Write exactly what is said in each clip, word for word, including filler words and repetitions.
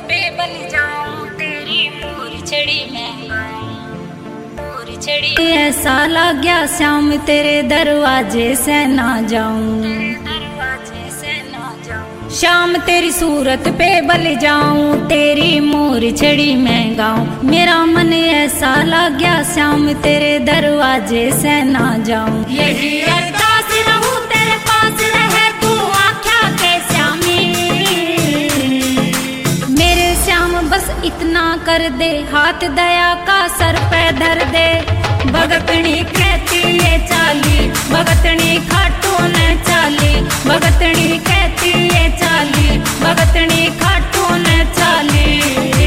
पे बन जाऊं तेरी मोर छड़ी में मोर छड़ी। ऐसा लग गया श्याम तेरे दरवाजे से ना जाऊं श्याम तेरी सूरत पे बल जाऊं तेरी मोर छड़ी में गाऊं। मेरा मन ऐसा लग गया श्याम तेरे दरवाजे से ना जाऊं। यही अरदास रहूं तेरे पास रहे तू आख्या के श्यामी। मेरे श्याम बस इतना कर दे हाथ दया का सर पे धर दे। भगतनी कहती है चाली भगतनी खाटू ने चाली भगतनी कहती है चाली भगतनी खाटू ने चाली।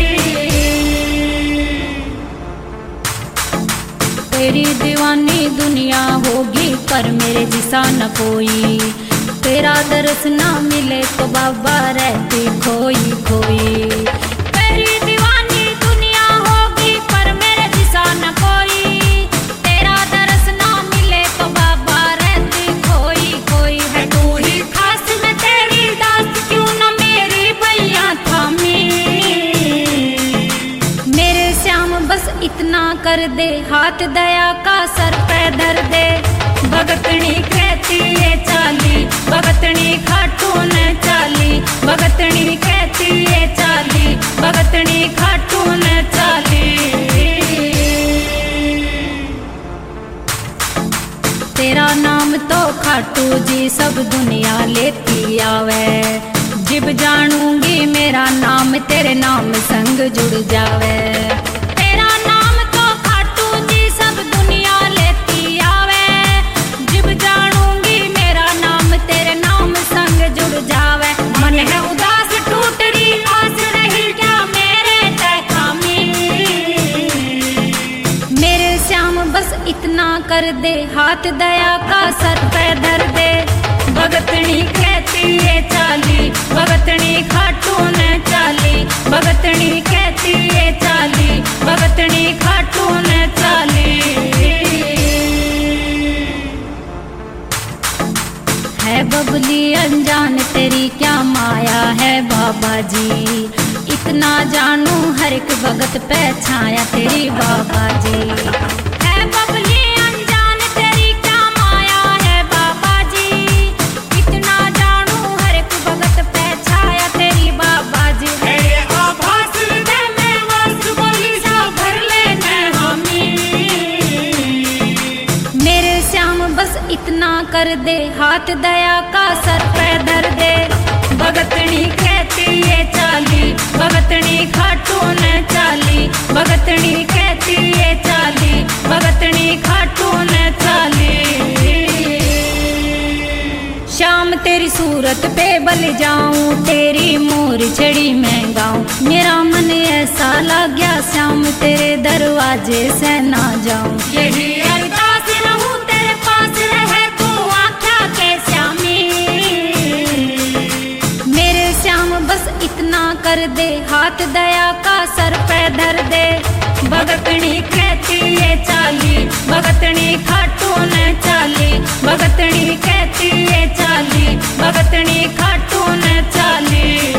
तेरी दीवानी दुनिया होगी पर मेरे जिसा न कोई। तेरा दर्श ना मिले तो बाबा रहती खोई खोई। तेरी दीवानी दुनिया होगी पर मेरे जिसा न कोई। तेरा दर्श ना मिले तो बाबा रहती खोई खोई। है तू ही खास में तेरी दास क्यों न मेरी भैया थामी। मेरे श्याम बस इतना कर दे हाथ दया का सर पे धर दे। भगतनी कहती है चाली भगतनी खाटू ने चाली भगतनी कहती है चाली भगतनी खाटू ने चाली। तेरा नाम तो खाटू जी सब दुनिया लेती आवे। जिब जानूंगी मेरा नाम तेरे नाम संग जुड़ जावे। तेरा नाम तो खाटू जी सब दुनिया लेती आवे। जिब जानूंगी मेरा नाम तेरे नाम संग जुड़ जावे। मन है उदास टूट रही आस रही क्या मेरे तय खामी। मेरे श्याम बस इतना कर दे हाथ दया का सर पे धर दे। भगतनी कहती है चाली भगतनी खाटू ने चाली भगतनी कहती है चाली भगतनी खाटू ने चाली। है बबली अनजान तेरी क्या माया है बाबा जी। इतना जानू हर एक भगत पे छाया तेरी बाबा जी। है बबली अनजान तेरी क्या माया है बाबा जी। इतना जानू हर एक भगत पे छाया तेरी बाबा जी। है ये आभास हृदय में वास बोली सा भर लेने हमी। मेरे श्याम बस इतना कर दे हाथ दया का सर पे धर दे। भगतनी कहती है चाली भगतनी खाटू ने चाली भगतनी कहती है चाली भगतनी खाटू ने चाली। श्याम तेरी सूरत पे बल जाऊं तेरी मोर छड़ी में गाऊं। मेरा मन ऐसा लग गया श्याम तेरे दरवाजे से ना जाऊं। यही अरदास रहूं तेरे पास रहे तू आख्या के श्यामी। मेरे श्याम बस इतना कर दे हाथ दया का सर पे धर दे। भगतनी कहती है चाली भगतनी खाटू ने चाली भगतनी कहती है चाली भगतनी खाटू ने चाली।